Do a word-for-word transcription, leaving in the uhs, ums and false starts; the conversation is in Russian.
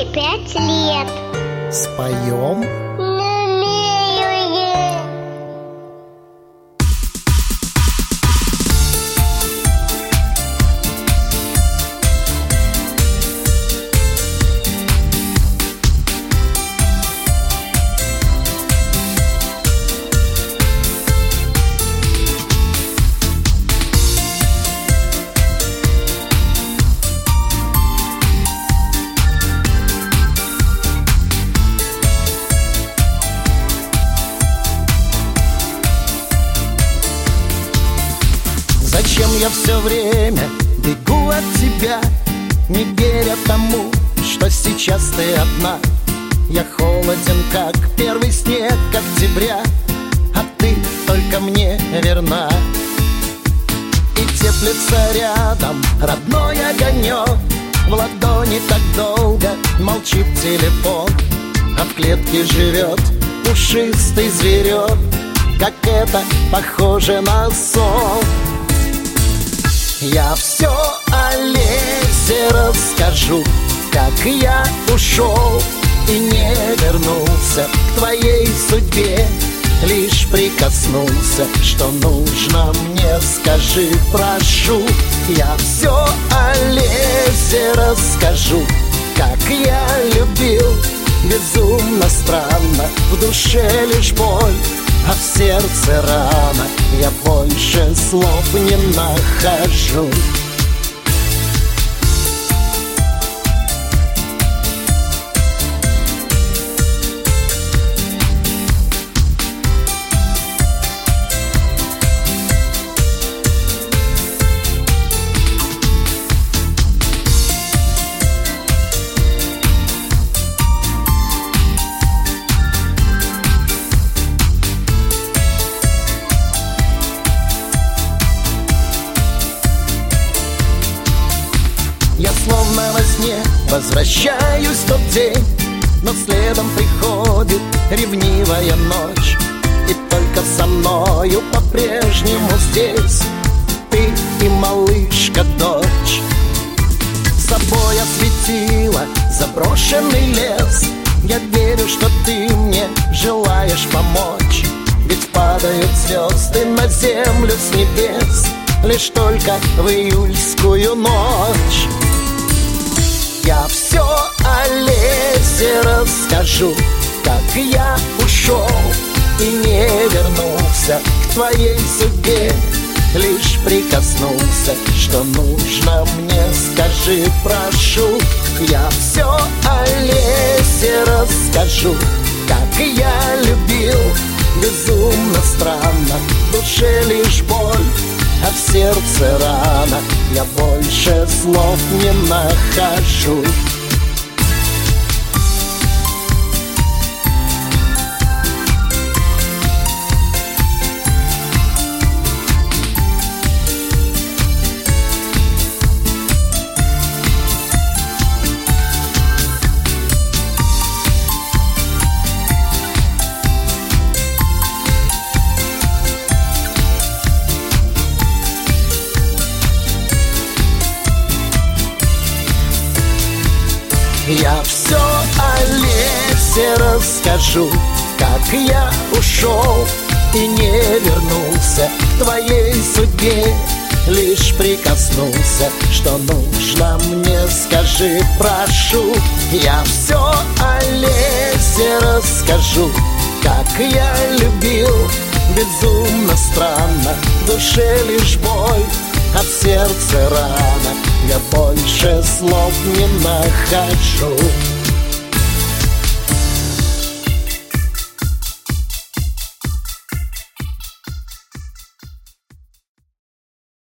пять лет. Споем? Зачем я все время бегу от тебя, не веря тому, что сейчас ты одна? Я холоден, как первый снег октября, а ты только мне верна. И теплится рядом родной огонек, в ладони так долго молчит телефон, а в клетке живет пушистый зверек, как это похоже на сон. Я все о лесе расскажу, как я ушел и не вернулся к твоей судьбе. Лишь прикоснулся, что нужно мне, скажи, прошу. Я все о лесе расскажу, как я любил, безумно странно, в душе лишь боль, а в сердце рана. Я больше слов не нахожу. Я словно во сне возвращаюсь в тот день, но следом приходит ревнивая ночь. И только со мною по-прежнему здесь ты и малышка-дочь. С собой осветила заброшенный лес. Я верю, что ты мне желаешь помочь, ведь падают звезды на землю с небес лишь только в июльскую ночь. Я все о лесе расскажу, как я ушел и не вернулся к твоей судьбе. Лишь прикоснулся, что нужно мне, скажи, прошу. Я все о лесе расскажу, как я любил, безумно странно, в душе лишь боль, а в сердце рана. Я больше слов не нахожу. Я все о лесе расскажу, как я ушел и не вернулся к твоей судьбе. Лишь прикоснулся, что нужно мне, скажи, прошу. Я все о лесе расскажу, как я любил, безумно странно, в душе лишь боль, а в сердце рана. Я больше слов не нахожу.